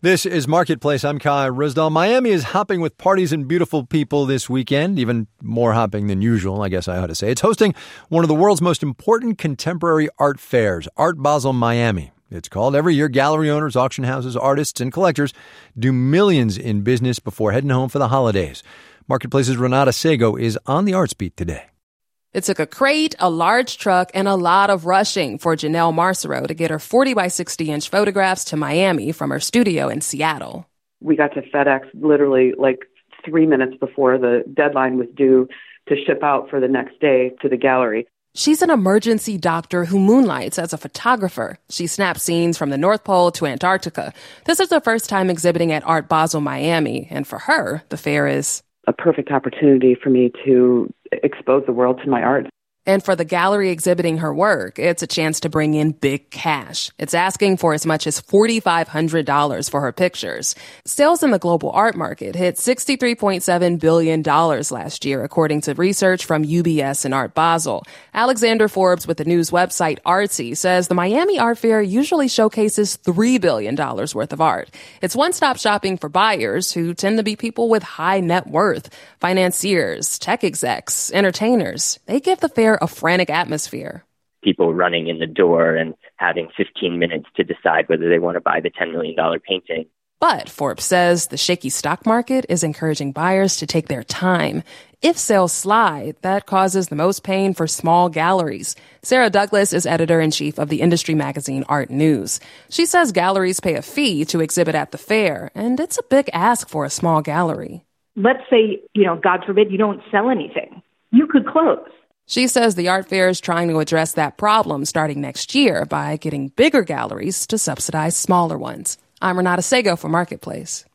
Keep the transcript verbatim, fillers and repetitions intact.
This is Marketplace. I'm Kai Ryssdal. Miami is hopping with parties and beautiful people this weekend, even more hopping than usual, I guess I ought to say. It's hosting one of the world's most important contemporary art fairs, Art Basel Miami. It's called. Every year, gallery owners, auction houses, artists, and collectors do millions in business before heading home for the holidays. Marketplace's Renata Sego is on the Arts Beat today. It took a crate, a large truck, and a lot of rushing for Janelle Marcero to get her forty by sixty inch photographs to Miami from her studio in Seattle. We got to FedEx literally like three minutes before the deadline was due to ship out for the next day to the gallery. She's an emergency doctor who moonlights as a photographer. She snaps scenes from the North Pole to Antarctica. This is her first time exhibiting at Art Basel Miami, and for her, the fair is a perfect opportunity for me to expose the world to my art. And for the gallery exhibiting her work, it's a chance to bring in big cash. It's asking for as much as four thousand five hundred dollars for her pictures. Sales in the global art market hit sixty-three point seven billion dollars last year, according to research from U B S and Art Basel. Alexander Forbes with the news website Artsy says the Miami Art Fair usually showcases three billion dollars worth of art. It's one-stop shopping for buyers who tend to be people with high net worth, financiers, tech execs, entertainers. They give the fair a frantic atmosphere. People running in the door and having fifteen minutes to decide whether they want to buy the ten million dollars painting. But Forbes says the shaky stock market is encouraging buyers to take their time. If sales slide, that causes the most pain for small galleries. Sarah Douglas is editor-in-chief of the industry magazine Art News. She says galleries pay a fee to exhibit at the fair, and it's a big ask for a small gallery. Let's say, you know, God forbid, you don't sell anything. You could close. She says the art fair is trying to address that problem starting next year by getting bigger galleries to subsidize smaller ones. I'm Renata Sego for Marketplace.